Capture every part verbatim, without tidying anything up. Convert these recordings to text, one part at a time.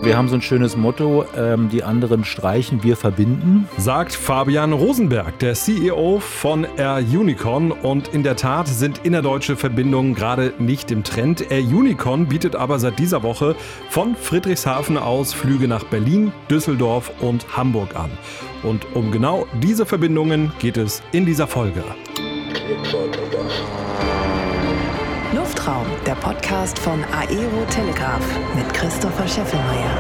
wir haben so ein schönes Motto, ähm, die anderen streichen, wir verbinden. Sagt Fabian Rosenberg, der C E O von Air Unicorn. Und in der Tat sind innerdeutsche Verbindungen gerade nicht im Trend. Air Unicorn bietet aber seit dieser Woche von Friedrichshafen aus Flüge nach Berlin, Düsseldorf und Hamburg an. Und um genau diese Verbindungen geht es in dieser Folge. Luftraum, der Podcast von Aero Telegraph mit Christopher Scheffelmeier.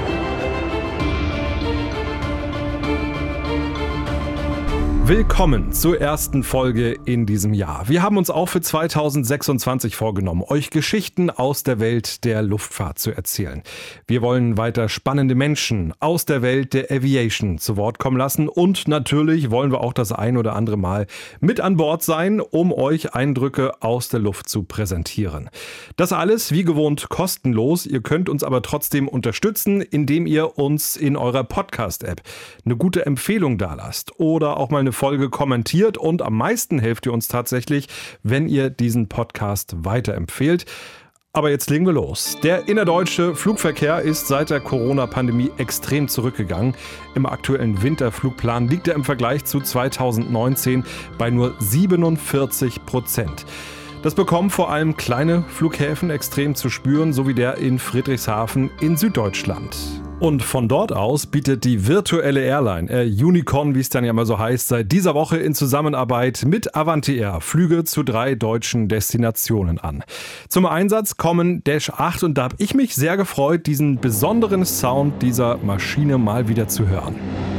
Willkommen zur ersten Folge in diesem Jahr. Wir haben uns auch für zweitausendsechsundzwanzig vorgenommen, euch Geschichten aus der Welt der Luftfahrt zu erzählen. Wir wollen weiter spannende Menschen aus der Welt der Aviation zu Wort kommen lassen und natürlich wollen wir auch das ein oder andere Mal mit an Bord sein, um euch Eindrücke aus der Luft zu präsentieren. Das alles wie gewohnt kostenlos. Ihr könnt uns aber trotzdem unterstützen, indem ihr uns in eurer Podcast-App eine gute Empfehlung dalasst oder auch mal eine Folge kommentiert, und am meisten helft ihr uns tatsächlich, wenn ihr diesen Podcast weiterempfehlt. Aber jetzt legen wir los. Der innerdeutsche Flugverkehr ist seit der Corona-Pandemie extrem zurückgegangen. Im aktuellen Winterflugplan liegt er im Vergleich zu zweitausendneunzehn bei nur siebenundvierzig Prozent. Das bekommen vor allem kleine Flughäfen extrem zu spüren, so wie der in Friedrichshafen in Süddeutschland. Und von dort aus bietet die virtuelle Airline Air Unicorn, wie es dann ja mal so heißt, seit dieser Woche in Zusammenarbeit mit Avanti Air Flüge zu drei deutschen Destinationen an. Zum Einsatz kommen Dash acht und da habe ich mich sehr gefreut, diesen besonderen Sound dieser Maschine mal wieder zu hören.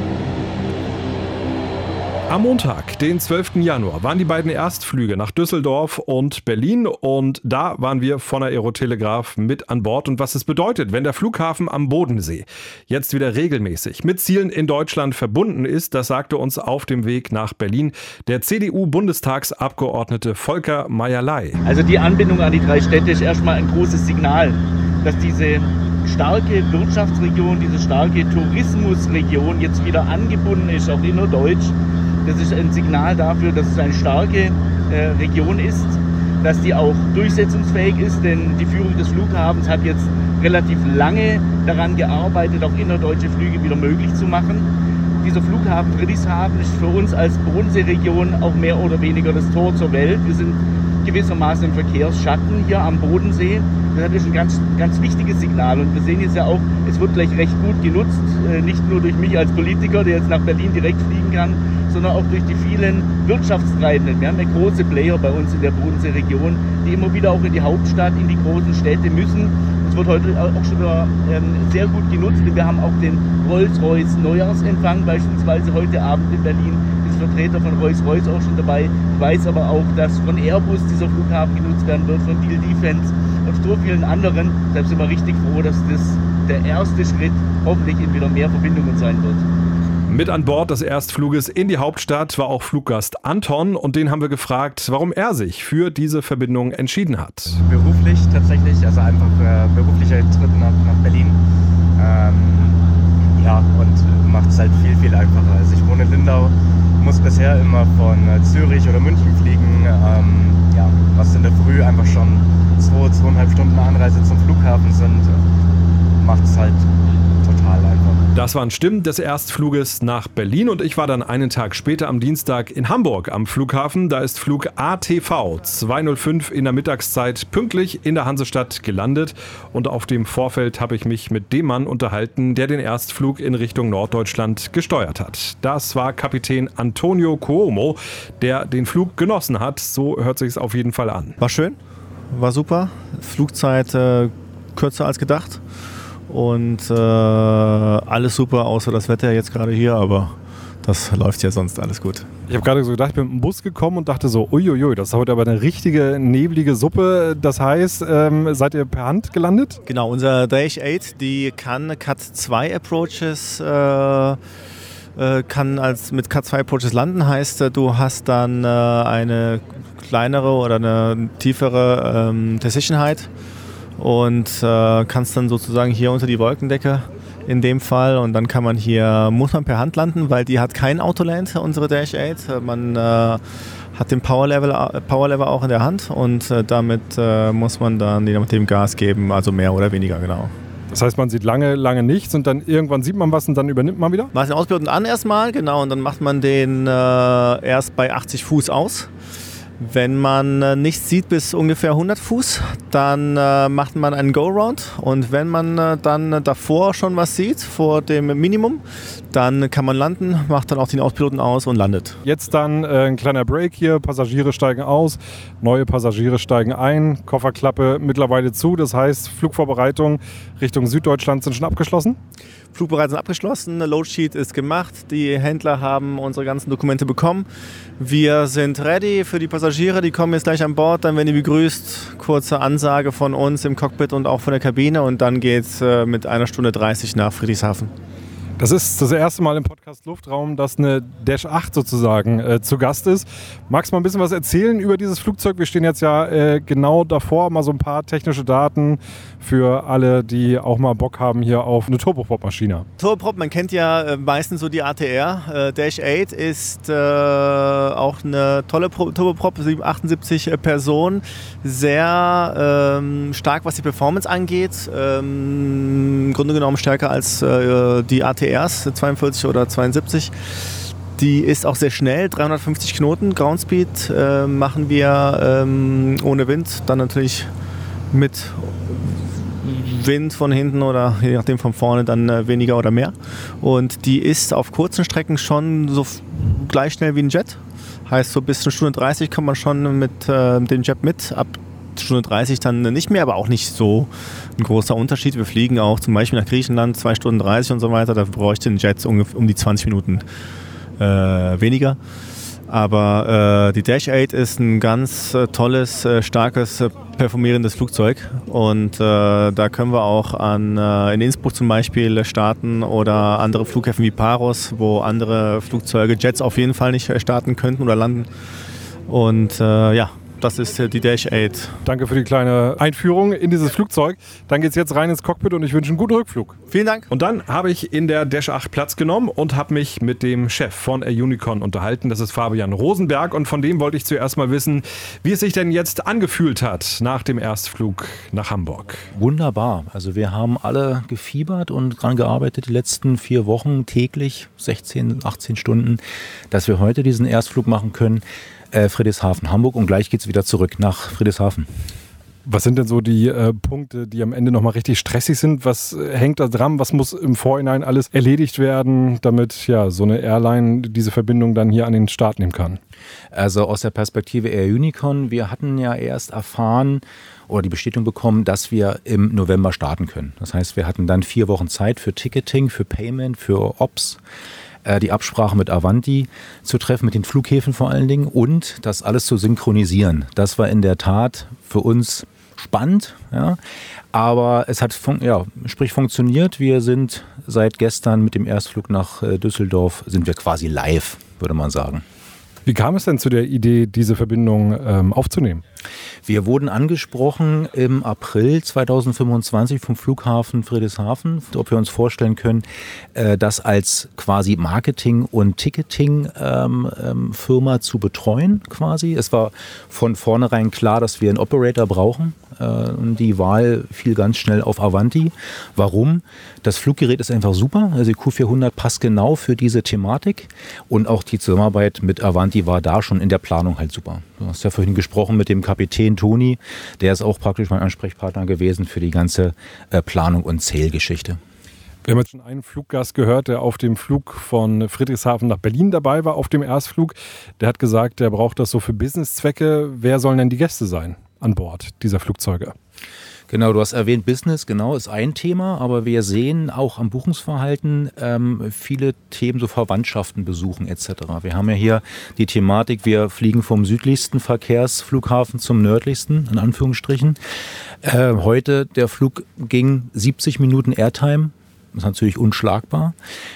Am Montag, den zwölften Januar, waren die beiden Erstflüge nach Düsseldorf und Berlin und da waren wir von der Aero Telegraph mit an Bord und was es bedeutet, wenn der Flughafen am Bodensee jetzt wieder regelmäßig mit Zielen in Deutschland verbunden ist, das sagte uns auf dem Weg nach Berlin der C D U-Bundestagsabgeordnete Volker Meyer-Ley. Also die Anbindung an die drei Städte ist erstmal ein großes Signal, dass diese starke Wirtschaftsregion, diese starke Tourismusregion jetzt wieder angebunden ist, auch innerdeutsch. Das ist ein Signal dafür, dass es eine starke äh, Region ist, dass die auch durchsetzungsfähig ist, denn die Führung des Flughafens hat jetzt relativ lange daran gearbeitet, auch innerdeutsche Flüge wieder möglich zu machen. Dieser Flughafen Friedrichshafen ist für uns als Bodenseeregion auch mehr oder weniger das Tor zur Welt. Wir sind gewissermaßen im Verkehrsschatten hier am Bodensee. Das ist ein ganz, ganz wichtiges Signal und wir sehen jetzt ja auch, es wird gleich recht gut genutzt, nicht nur durch mich als Politiker, der jetzt nach Berlin direkt fliegen kann, sondern auch durch die vielen Wirtschaftstreibenden. Wir haben ja große Player bei uns in der Bodenseeregion, die immer wieder auch in die Hauptstadt, in die großen Städte müssen. Es wird heute auch schon wieder ähm, sehr gut genutzt. Wir haben auch den Rolls-Royce Neujahrsempfang beispielsweise heute Abend in Berlin. Ist Vertreter von Rolls-Royce auch schon dabei. Ich weiß aber auch, dass von Airbus dieser Flughafen genutzt werden wird, von Diehl Defence und so vielen anderen. Deshalb sind wir richtig froh, dass das der erste Schritt hoffentlich in wieder mehr Verbindungen sein wird. Mit an Bord des Erstfluges in die Hauptstadt war auch Fluggast Anton und den haben wir gefragt, warum er sich für diese Verbindung entschieden hat. Beruflich tatsächlich, also einfach äh, beruflicher Tritt nach, nach Berlin. Ähm, ja, und macht es halt viel, viel einfacher. Also ich wohne in Lindau, muss bisher immer von äh, Zürich oder München fliegen, ähm, ja, was in der Früh einfach schon zwei, zweieinhalb Stunden Anreise zum Flughafen sind, macht es halt total einfach. Das waren Stimmen des Erstfluges nach Berlin und ich war dann einen Tag später am Dienstag in Hamburg am Flughafen. Da ist Flug A T V zweihundertfünf in der Mittagszeit pünktlich in der Hansestadt gelandet und auf dem Vorfeld habe ich mich mit dem Mann unterhalten, der den Erstflug in Richtung Norddeutschland gesteuert hat. Das war Kapitän Antonio Cuomo, der den Flug genossen hat. So hört sich es auf jeden Fall an. War schön, war super. Flugzeit äh, kürzer als gedacht. Und äh, alles super, außer das Wetter jetzt gerade hier, aber das läuft ja sonst alles gut. Ich habe gerade so gedacht, ich bin mit dem Bus gekommen und dachte so, uiuiui, das ist heute aber eine richtige neblige Suppe. Das heißt, ähm, seid ihr per Hand gelandet? Genau, unser Dash acht, die kann Cat zwei Approaches, äh, kann als mit Cat zwei Approaches landen, heißt, du hast dann äh, eine kleinere oder eine tiefere ähm, Decision Height. Und äh, kannst dann sozusagen hier unter die Wolkendecke in dem Fall und dann kann man hier, muss man per Hand landen, weil die hat kein Autoland, unsere Dash acht. Man äh, hat den Power Level, Power Level auch in der Hand und äh, damit äh, muss man dann je nachdem Gas geben, also mehr oder weniger, genau. Das heißt, man sieht lange, lange nichts und dann irgendwann sieht man was und dann übernimmt man wieder? Macht den Ausbildung an erstmal, genau, und dann macht man den äh, erst bei achtzig Fuß aus. Wenn man äh, nichts sieht bis ungefähr hundert Fuß, dann äh, macht man einen Go-Round, und wenn man äh, dann davor schon was sieht, vor dem Minimum, dann kann man landen, macht dann auch den Auspiloten aus und landet. Jetzt dann äh, ein kleiner Break hier, Passagiere steigen aus, neue Passagiere steigen ein, Kofferklappe mittlerweile zu, das heißt Flugvorbereitungen Richtung Süddeutschland sind schon abgeschlossen? Flugbereitungen sind abgeschlossen, Loadsheet ist gemacht, die Händler haben unsere ganzen Dokumente bekommen. Wir sind ready für die Passagiere, die kommen jetzt gleich an Bord, dann werden die begrüßt, kurze Ansage von uns im Cockpit und auch von der Kabine, und dann geht's äh, mit einer Stunde dreißig nach Friedrichshafen. Das ist das erste Mal im Podcast Luftraum, dass eine Dash acht sozusagen äh, zu Gast ist. Magst du mal ein bisschen was erzählen über dieses Flugzeug? Wir stehen jetzt ja äh, genau davor, mal so ein paar technische Daten für alle, die auch mal Bock haben hier auf eine Turboprop-Maschine. Turboprop, man kennt ja äh, meistens so die A T R. Äh, Dash acht ist äh, auch eine tolle Pro- Turboprop, achtundsiebzig äh, Personen. Sehr ähm, stark, was die Performance angeht. Ähm, Im Grunde genommen stärker als äh, die A T Rs, zweiundvierzig oder zweiundsiebzig. Die ist auch sehr schnell, dreihundertfünfzig Knoten, Groundspeed äh, machen wir ähm, ohne Wind, dann natürlich mit Wind von hinten oder je nachdem von vorne dann äh, weniger oder mehr. Und die ist auf kurzen Strecken schon so f- gleich schnell wie ein Jet. Heißt, so bis eine Stunde dreißig kommt man schon mit äh, dem Jet mit. Ab Stunde dreißig dann nicht mehr, aber auch nicht so ein großer Unterschied. Wir fliegen auch zum Beispiel nach Griechenland zwei Stunden dreißig und so weiter. Da bräuchte ein Jet ungefähr um die zwanzig Minuten äh, weniger. Aber äh, die Dash acht ist ein ganz äh, tolles, äh, starkes, äh, performierendes Flugzeug. Und äh, da können wir auch an, äh, in Innsbruck zum Beispiel starten oder andere Flughäfen wie Paros, wo andere Flugzeuge, Jets auf jeden Fall nicht starten könnten oder landen. Und äh, ja, das ist die Dash acht. Danke für die kleine Einführung in dieses Flugzeug. Dann geht's jetzt rein ins Cockpit und ich wünsche einen guten Rückflug. Vielen Dank. Und dann habe ich in der Dash acht Platz genommen und habe mich mit dem Chef von Air Unicorn unterhalten. Das ist Fabian Rosenberg, und von dem wollte ich zuerst mal wissen, wie es sich denn jetzt angefühlt hat nach dem Erstflug nach Hamburg. Wunderbar. Also wir haben alle gefiebert und dran gearbeitet die letzten vier Wochen täglich, sechzehn, achtzehn Stunden, dass wir heute diesen Erstflug machen können. Äh, Friedrichshafen, Hamburg, und gleich geht es wieder zurück nach Friedrichshafen. Was sind denn so die äh, Punkte, die am Ende nochmal richtig stressig sind? Was äh, hängt da dran? Was muss im Vorhinein alles erledigt werden, damit ja so eine Airline diese Verbindung dann hier an den Start nehmen kann? Also aus der Perspektive Air Unicorn, wir hatten ja erst erfahren oder die Bestätigung bekommen, dass wir im November starten können. Das heißt, wir hatten dann vier Wochen Zeit für Ticketing, für Payment, für Ops, die Absprache mit Avanti zu treffen, mit den Flughäfen vor allen Dingen, und das alles zu synchronisieren. Das war in der Tat für uns spannend, ja, aber es hat fun- ja, sprich funktioniert. Wir sind seit gestern mit dem Erstflug nach äh, Düsseldorf, sind wir quasi live, würde man sagen. Wie kam es denn zu der Idee, diese Verbindung ähm, aufzunehmen? Wir wurden angesprochen im April zweitausendfünfundzwanzig vom Flughafen Friedrichshafen, ob wir uns vorstellen können, äh, das als quasi Marketing- und Ticketing-Firma ähm, ähm, zu betreuen quasi. Es war von vornherein klar, dass wir einen Operator brauchen. Und die Wahl fiel ganz schnell auf Avanti. Warum? Das Fluggerät ist einfach super. Also die Q vierhundert passt genau für diese Thematik. Und auch die Zusammenarbeit mit Avanti war da schon in der Planung halt super. Du hast ja vorhin gesprochen mit dem Kapitän Toni. Der ist auch praktisch mein Ansprechpartner gewesen für die ganze äh, Planung und Zählgeschichte. Wir haben jetzt schon einen Fluggast gehört, der auf dem Flug von Friedrichshafen nach Berlin dabei war, auf dem Erstflug. Der hat gesagt, der braucht das so für Businesszwecke. Wer sollen denn die Gäste sein an Bord dieser Flugzeuge? Genau, du hast erwähnt, Business, genau, ist ein Thema, aber wir sehen auch am Buchungsverhalten ähm, viele Themen, so Verwandtschaften besuchen et cetera. Wir haben ja hier die Thematik, wir fliegen vom südlichsten Verkehrsflughafen zum nördlichsten, in Anführungsstrichen. Äh, heute, der Flug ging siebzig Minuten Airtime, das ist natürlich unschlagbar,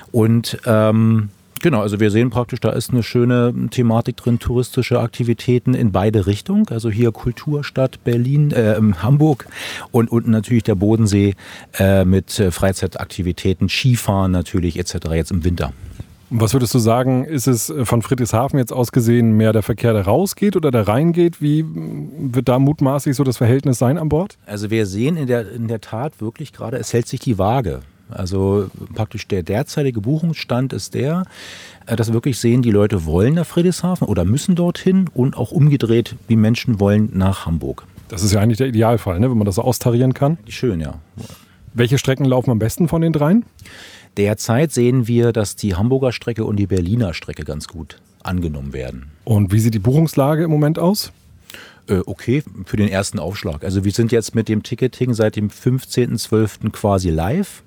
und ähm, genau, also wir sehen praktisch, da ist eine schöne Thematik drin, touristische Aktivitäten in beide Richtungen. Also hier Kulturstadt Berlin, äh, Hamburg und unten natürlich der Bodensee äh, mit äh, Freizeitaktivitäten, Skifahren natürlich et cetera jetzt im Winter. Was würdest du sagen, ist es von Friedrichshafen jetzt aus gesehen mehr der Verkehr, der rausgeht oder der reingeht? Wie wird da mutmaßlich so das Verhältnis sein an Bord? Also wir sehen in der, in der Tat wirklich gerade, es hält sich die Waage. Also praktisch der derzeitige Buchungsstand ist der, dass wir wirklich sehen, die Leute wollen nach Friedrichshafen oder müssen dorthin und auch umgedreht, die Menschen wollen nach Hamburg. Das ist ja eigentlich der Idealfall, ne, wenn man das so austarieren kann. Schön, ja. Welche Strecken laufen am besten von den dreien? Derzeit sehen wir, dass die Hamburger Strecke und die Berliner Strecke ganz gut angenommen werden. Und wie sieht die Buchungslage im Moment aus? Äh, okay, für den ersten Aufschlag. Also wir sind jetzt mit dem Ticketing seit dem fünfzehnten zwölften quasi live.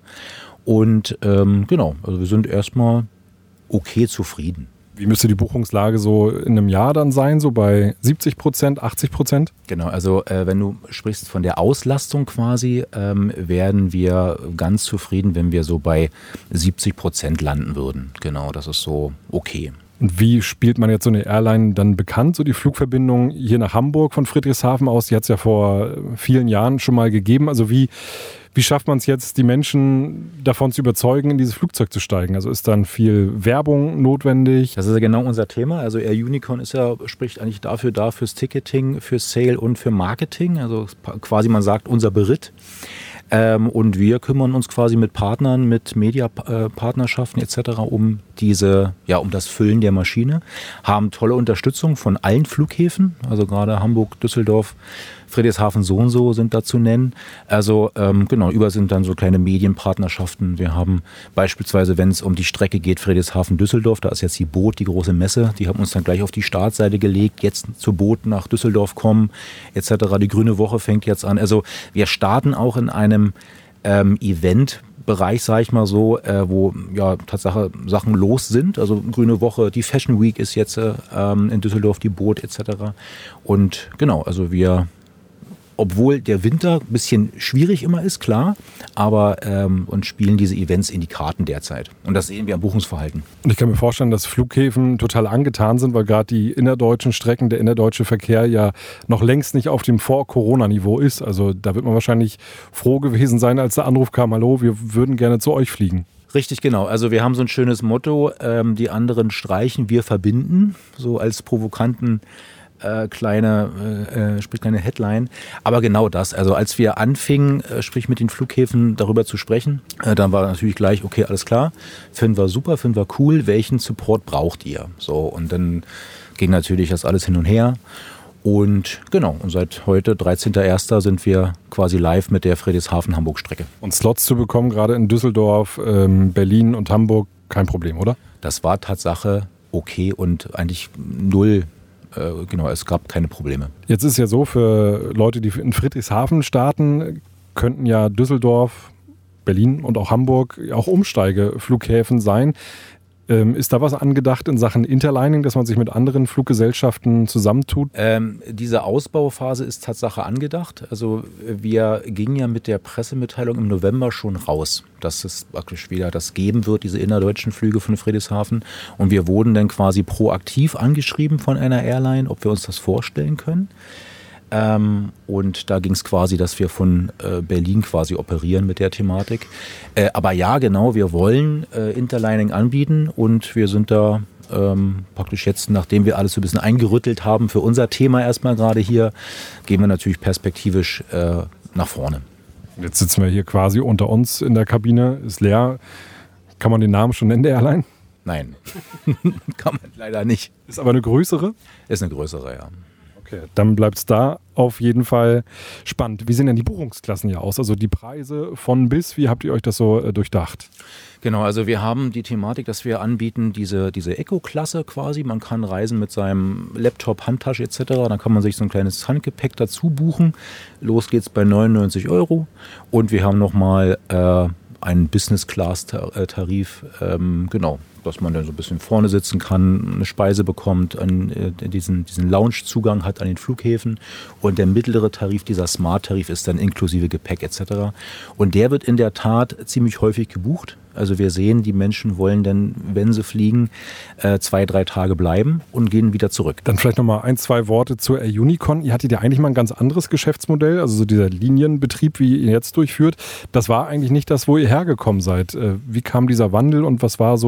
Und ähm, genau, also wir sind erstmal okay zufrieden. Wie müsste die Buchungslage so in einem Jahr dann sein, so bei siebzig Prozent, achtzig Prozent? Genau, also äh, wenn du sprichst von der Auslastung quasi, ähm, werden wir ganz zufrieden, wenn wir so bei siebzig Prozent landen würden. Genau, das ist so okay. Und wie spielt man jetzt so eine Airline dann bekannt? So die Flugverbindung hier nach Hamburg von Friedrichshafen aus, die hat es ja vor vielen Jahren schon mal gegeben. Also wie, wie schafft man es jetzt, die Menschen davon zu überzeugen, in dieses Flugzeug zu steigen? Also ist dann viel Werbung notwendig? Das ist ja genau unser Thema. Also Air Unicorn ist ja, spricht eigentlich dafür da, fürs Ticketing, für Sale und für Marketing. Also quasi man sagt unser Beritt. Ähm, und wir kümmern uns quasi mit Partnern, mit Mediapartnerschaften et cetera um diese, ja, um das Füllen der Maschine, haben tolle Unterstützung von allen Flughäfen, also gerade Hamburg, Düsseldorf, Friedrichshafen so und so sind da zu nennen. Also ähm, genau, über sind dann so kleine Medienpartnerschaften. Wir haben beispielsweise, wenn es um die Strecke geht, Friedrichshafen-Düsseldorf, da ist jetzt die Boot, die große Messe, die haben uns dann gleich auf die Startseite gelegt, jetzt zur Boot nach Düsseldorf kommen et cetera. Die Grüne Woche fängt jetzt an. Also wir starten auch in einem ähm, Event, Bereich, sage ich mal so, äh, wo ja Tatsache Sachen los sind. Also Grüne Woche, die Fashion Week ist jetzt äh, in Düsseldorf, die Boot et cetera. Und genau, also wir, obwohl der Winter ein bisschen schwierig immer ist, klar, aber ähm, uns spielen diese Events in die Karten derzeit. Und das sehen wir am Buchungsverhalten. Und ich kann mir vorstellen, dass Flughäfen total angetan sind, weil gerade die innerdeutschen Strecken, der innerdeutsche Verkehr ja noch längst nicht auf dem Vor-Corona-Niveau ist. Also da wird man wahrscheinlich froh gewesen sein, als der Anruf kam, hallo, wir würden gerne zu euch fliegen. Richtig, genau. Also wir haben so ein schönes Motto, ähm, die anderen streichen, wir verbinden, so als provokanten Äh, kleine, äh, sprich kleine Headline. Aber genau das, also als wir anfingen, äh, sprich mit den Flughäfen darüber zu sprechen, äh, dann war natürlich gleich, okay, alles klar, finden wir super, finden wir cool, welchen Support braucht ihr? So, und dann ging natürlich das alles hin und her. Und genau, und seit heute, dreizehnten ersten sind wir quasi live mit der Friedrichshafen-Hamburg-Strecke. Und Slots zu bekommen, gerade in Düsseldorf, ähm, Berlin und Hamburg, kein Problem, oder? Das war Tatsache okay und eigentlich null. Genau, es gab keine Probleme. Jetzt ist es ja so, für Leute, die in Friedrichshafen starten, könnten ja Düsseldorf, Berlin und auch Hamburg auch Umsteigeflughäfen sein. Ähm, ist da was angedacht in Sachen Interlining, dass man sich mit anderen Fluggesellschaften zusammentut? Ähm, diese Ausbauphase ist Tatsache angedacht. Also wir gingen ja mit der Pressemitteilung im November schon raus, dass es praktisch wieder das geben wird, diese innerdeutschen Flüge von Friedrichshafen. Und wir wurden dann quasi proaktiv angeschrieben von einer Airline, ob wir uns das vorstellen können. Ähm, und da ging es quasi, dass wir von äh, Berlin quasi operieren mit der Thematik. Äh, aber ja, genau, wir wollen äh, Interlining anbieten und wir sind da ähm, praktisch jetzt, nachdem wir alles so ein bisschen eingerüttelt haben für unser Thema erstmal gerade hier, gehen wir natürlich perspektivisch äh, nach vorne. Jetzt sitzen wir hier quasi unter uns in der Kabine, ist leer. Kann man den Namen schon nennen, der Airline? Nein, kann man leider nicht. Ist aber eine größere? Ist eine größere, ja. Okay, dann bleibt es da auf jeden Fall spannend. Wie sehen denn die Buchungsklassen hier aus? Also die Preise von bis, wie habt ihr euch das so äh, durchdacht? Genau, also wir haben die Thematik, dass wir anbieten, diese, diese Eco-Klasse quasi. Man kann reisen mit seinem Laptop, Handtasche et cetera. Dann kann man sich so ein kleines Handgepäck dazu buchen. Los geht's bei neunundneunzig Euro. Und wir haben nochmal äh, einen Business-Class-Tarif, ähm, genau, dass man dann so ein bisschen vorne sitzen kann, eine Speise bekommt, an, äh, diesen, diesen Lounge-Zugang hat an den Flughäfen. Und der mittlere Tarif, dieser Smart-Tarif, ist dann inklusive Gepäck et cetera. Und der wird in der Tat ziemlich häufig gebucht. Also wir sehen, die Menschen wollen dann, wenn sie fliegen, äh, zwei, drei Tage bleiben und gehen wieder zurück. Dann vielleicht nochmal ein, zwei Worte zur Air Unicorn. Ihr hattet ja eigentlich mal ein ganz anderes Geschäftsmodell, also so dieser Linienbetrieb, wie ihr jetzt durchführt. Das war eigentlich nicht das, wo ihr hergekommen seid. Äh, wie kam dieser Wandel und was war so der,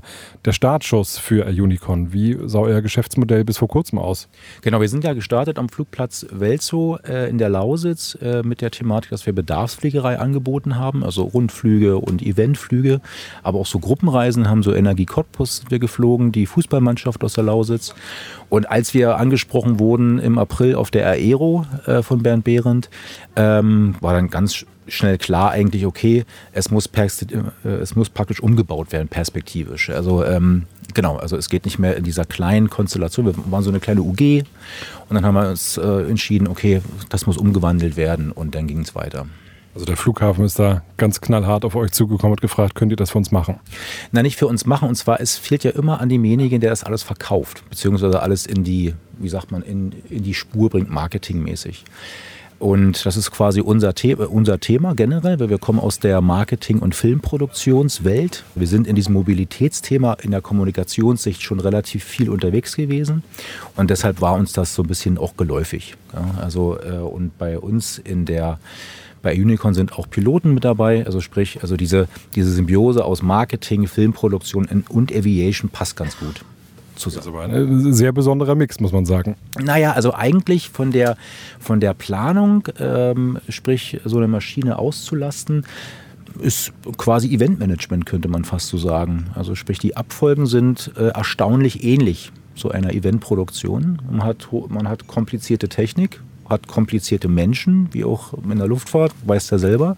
der Startschuss für Air Unicorn. Wie sah euer Geschäftsmodell bis vor kurzem aus? Genau, wir sind ja gestartet am Flugplatz Welzow äh, in der Lausitz äh, mit der Thematik, dass wir Bedarfsfliegerei angeboten haben, also Rundflüge und Eventflüge, aber auch so Gruppenreisen, haben so Energie Cottbus sind wir geflogen, die Fußballmannschaft aus der Lausitz. Und als wir angesprochen wurden im April auf der Aero äh, von Bernd Behrendt, ähm, war dann ganz schnell klar eigentlich, okay, es muss, pers- äh, es muss praktisch umgebaut werden, perspektivisch. Also ähm, genau, also es geht nicht mehr in dieser kleinen Konstellation. Wir waren so eine kleine U G und dann haben wir uns äh, entschieden, okay, das muss umgewandelt werden und dann ging es weiter. Also der Flughafen ist da ganz knallhart auf euch zugekommen und gefragt, könnt ihr das für uns machen? Na, nicht für uns machen. Und zwar, es fehlt ja immer an demjenigen, der das alles verkauft, beziehungsweise alles in die, wie sagt man, in, in die Spur bringt, marketingmäßig. Und das ist quasi unser, The- unser Thema generell, weil wir kommen aus der Marketing- und Filmproduktionswelt. Wir sind in diesem Mobilitätsthema in der Kommunikationssicht schon relativ viel unterwegs gewesen. Und deshalb war uns das so ein bisschen auch geläufig. Ja, also, äh, und bei uns in der Bei Unicorn sind auch Piloten mit dabei, also sprich, also diese, diese Symbiose aus Marketing, Filmproduktion und Aviation passt ganz gut zusammen. Das ist aber ein sehr besonderer Mix, muss man sagen. Naja, also eigentlich von der, von der Planung, ähm, sprich so eine Maschine auszulasten, ist quasi Eventmanagement, könnte man fast so sagen. Also sprich, die Abfolgen sind äh, erstaunlich ähnlich zu einer Eventproduktion. Man hat, man hat komplizierte Technik, hat komplizierte Menschen, wie auch in der Luftfahrt, weiß der selber.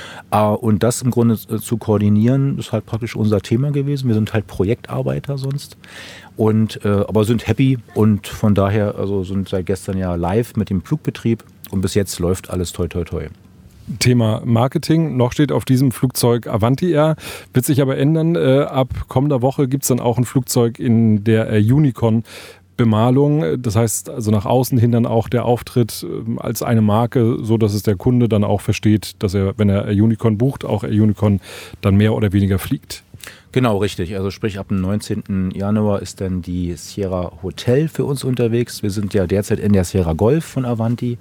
Und das im Grunde zu koordinieren, ist halt praktisch unser Thema gewesen. Wir sind halt Projektarbeiter sonst, und, äh, aber sind happy und von daher also sind seit gestern ja live mit dem Flugbetrieb und bis jetzt läuft alles toi toi toi. Thema Marketing, noch steht auf diesem Flugzeug Avanti Air, wird sich aber ändern. Äh, ab kommender Woche gibt es dann auch ein Flugzeug in der Air Unicorn Bemalung, das heißt also nach außen hin dann auch der Auftritt als eine Marke, so dass es der Kunde dann auch versteht, dass er, wenn er Air Unicorn bucht, auch Air Unicorn dann mehr oder weniger fliegt. Genau, richtig. Also sprich ab dem neunzehnten Januar ist dann die Sierra Hotel für uns unterwegs. Wir sind ja derzeit in der Sierra Golf von Avanti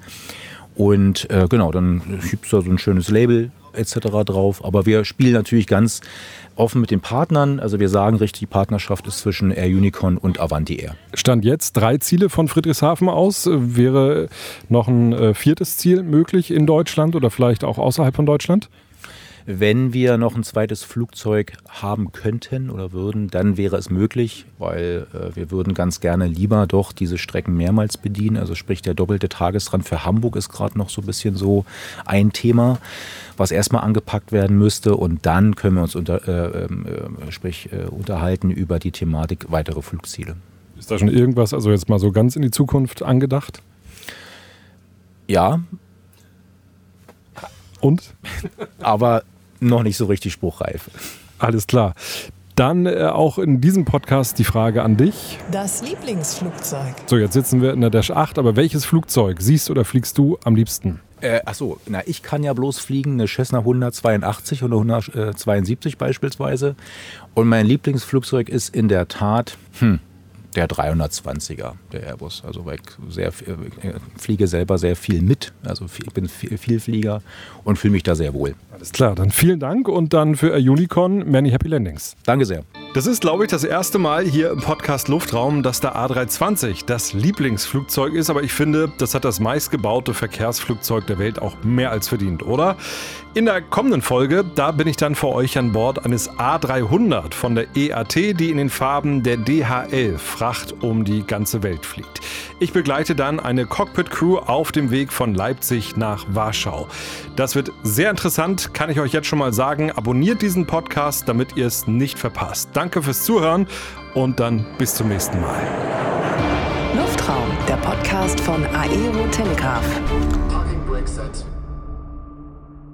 und äh, genau, dann gibt es da so ein schönes Label et cetera drauf. Aber wir spielen natürlich ganz offen mit den Partnern. Also wir sagen richtig, die Partnerschaft ist zwischen Air Unicorn und Avanti Air. Stand jetzt drei Ziele von Friedrichshafen aus. Wäre noch ein äh, viertes Ziel möglich in Deutschland oder vielleicht auch außerhalb von Deutschland? Wenn wir noch ein zweites Flugzeug haben könnten oder würden, dann wäre es möglich, weil äh, wir würden ganz gerne lieber doch diese Strecken mehrmals bedienen. Also sprich, der doppelte Tagesrand für Hamburg ist gerade noch so ein bisschen so ein Thema, was erstmal angepackt werden müsste. Und dann können wir uns unter, äh, äh, sprich, äh, unterhalten über die Thematik weitere Flugziele. Ist da schon irgendwas, also jetzt mal so ganz in die Zukunft angedacht? Ja. Und? Aber noch nicht so richtig spruchreif. Alles klar. Dann äh, auch in diesem Podcast die Frage an dich. Das Lieblingsflugzeug. So, jetzt sitzen wir in der Dash acht, aber welches Flugzeug siehst oder fliegst du am liebsten? Äh, achso, na, ich kann ja bloß fliegen, eine Cessna hundertzweiundachtzig oder hundertzweiundsiebzig beispielsweise. Und mein Lieblingsflugzeug ist in der Tat hm, der dreihundertzwanziger, der Airbus. Also weil ich sehr, äh, fliege selber sehr viel mit. Also ich bin viel, viel Flieger und fühle mich da sehr wohl. Alles klar, dann vielen Dank und dann für Air Unicorn many happy landings. Danke sehr. Das ist, glaube ich, das erste Mal hier im Podcast Luftraum, dass der A drei zwanzig das Lieblingsflugzeug ist. Aber ich finde, das hat das meistgebaute Verkehrsflugzeug der Welt auch mehr als verdient, oder? In der kommenden Folge, da bin ich dann für euch an Bord eines A dreihundert von der E A T, die in den Farben der D H L Fracht um die ganze Welt fliegt. Ich begleite dann eine Cockpit-Crew auf dem Weg von Leipzig nach Warschau. Das wird sehr interessant, kann ich euch jetzt schon mal sagen. Abonniert diesen Podcast, damit ihr es nicht verpasst. Danke fürs Zuhören und dann bis zum nächsten Mal. Luftraum, der Podcast von Aero Telegraph. Parking brake set.